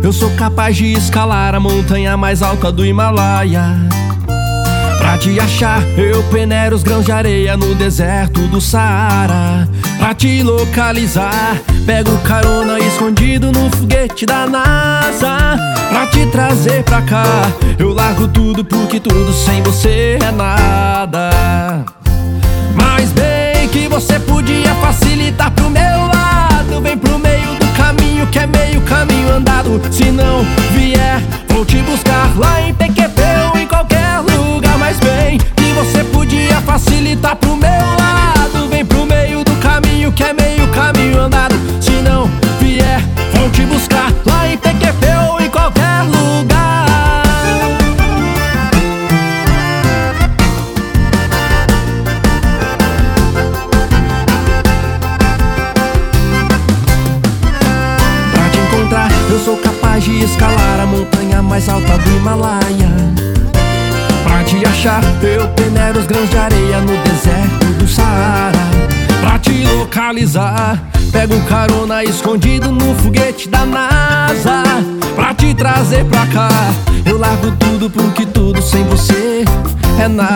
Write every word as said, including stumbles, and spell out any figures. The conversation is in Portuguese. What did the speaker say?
eu sou capaz de escalar a montanha mais alta do Himalaia. Pra te achar, eu peneiro os grãos de areia no deserto do Saara. Pra te localizar, pego carona escondido no foguete da NASA. Pra te trazer pra cá, eu largo tudo porque tudo sem você é nada. Mas bem que você podia facilitar pro meu lado. Vem pro meio do caminho que é meio caminho andado. Se não vier, vou te buscar lá em Tequepeu ou em qualquer lugar. Mas bem que você podia facilitar pro meu lado. Vem pro meio do caminho que é meio caminho andado. Se não vier, vou te buscar lá em Tequepeu ou em qualquer lugar. Pra te encontrar, eu sou capaz de escalar a montanha mais alta do Himalaia. Pra te achar, eu peneiro os grãos de areia no deserto do Saara. Pra te localizar, pego carona escondido no foguete da NASA. Pra te trazer pra cá, eu largo tudo porque tudo sem você é nada.